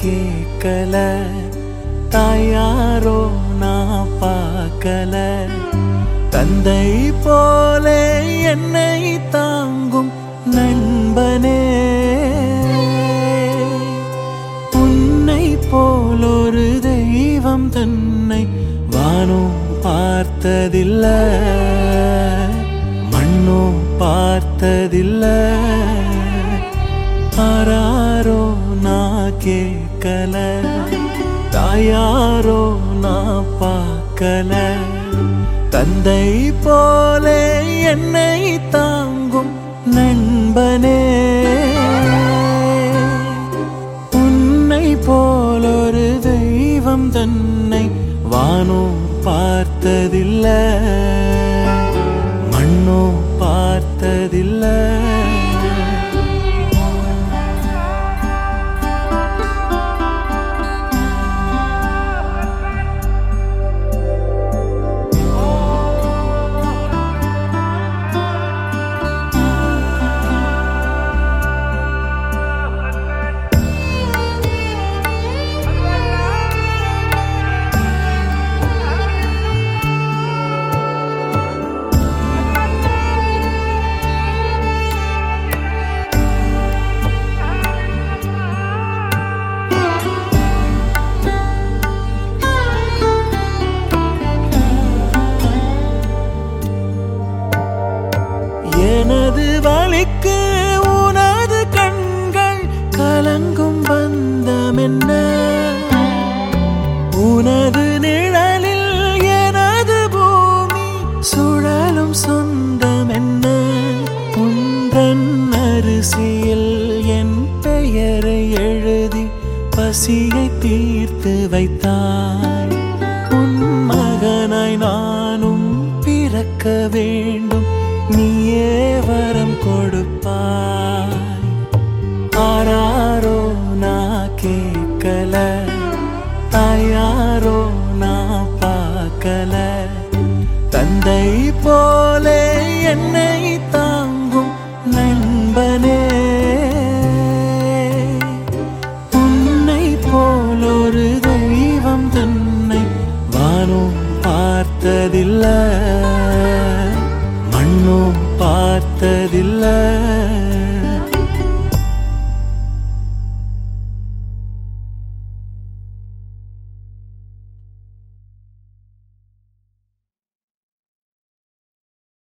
கேட்கல, தாயாரோ நான் பார்க்கல. தந்தை போலே என்னை தாங்கும் நண்பனே, உன்னை போலொரு தெய்வம் தன்னை வானும் பார்த்ததில்ல, மண்ணும் பார்த்ததில்ல. ஆராரோ நான் கேட்கல, தாயாரோ நான் பார்க்கல. தந்தை போலே என்னை தாங்கும் நண்பனே, உன்னை போலொரு தெய்வம் தன்னை வானும் பார்த்ததில்ல, மண்ணும் பார்த்ததில்ல. எனது வலிக்கு உனது கண்கள் கலங்கும் பந்தம் என்ன, உனது நிழலில் எனது பூமி சுழலும் சொந்தம் என்ன. உன்றன் அரிசியில் என் பெயரை எழுதி பசியை தீர்த்து வைத்தாய். உன் மகனாய் நானும் பிறக்க வேண்டும், நீயே வரம் கொடுப்பாய். ஆராரோ நான் கேட்கல, தாயாரோ நான் பார்க்கல. தந்தை போலே என்னை தாங்கும் நண்பனே, உன்னை போலொரு தெய்வம் தன்னை வானும் பார்த்ததில்ல, மண்ணும் பார்த்ததில்ல.